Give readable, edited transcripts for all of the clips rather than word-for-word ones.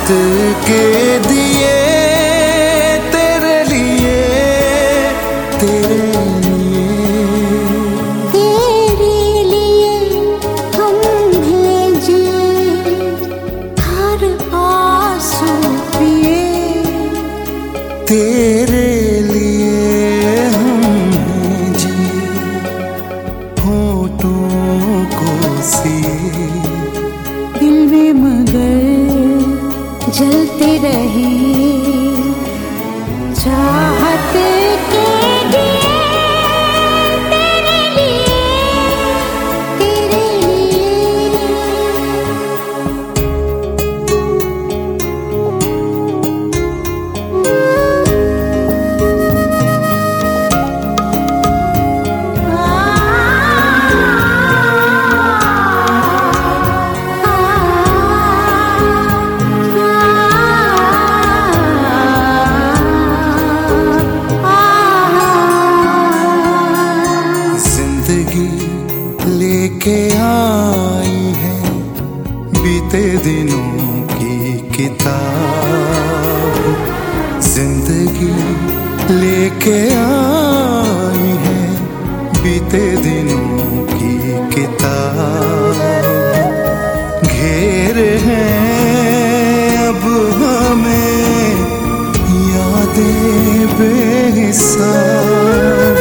चाहत के दिए तेरे लिए, तेरे लिए हम भेजे हर आंसू पिए, तेरे लिए हम जी होठों को सिए। दिल में मगर जलते रहे चाहत के दिए तेरे लिए, तेरे लेके आई है बीते दिनों की किताब, जिंदगी लेके आई है बीते दिनों की किताब। घेरे हैं अब हमें यादें बेहिसाब,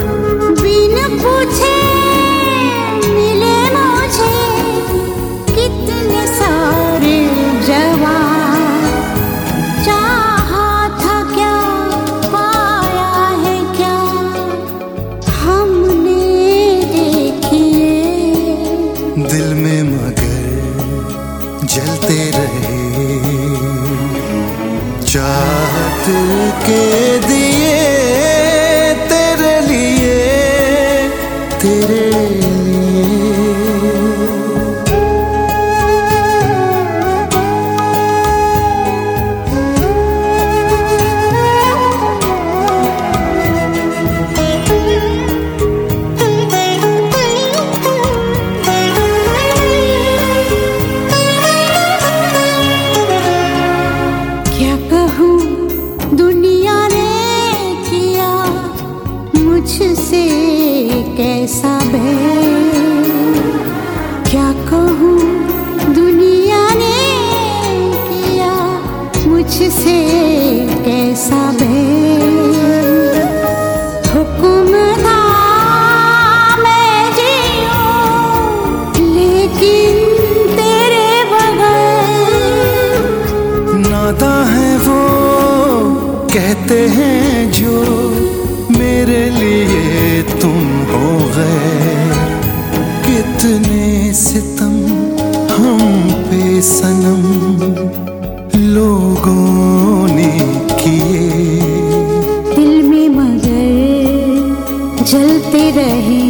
दिल में मगर जलते रहे चाहत के दिए तेरे लिए, तेरे मुझसे कैसा भेद, क्या कहूँ दुनिया ने किया मुझसे कैसा भेद। हुक्म था मैं जीऊँ लेकिन तेरे बगैर, नाता है वो कहते हैं जो मेरे लिए तुम हो गए। कितने सितम हम पे सनम लोगों ने किए, दिल में मगर जलते रहे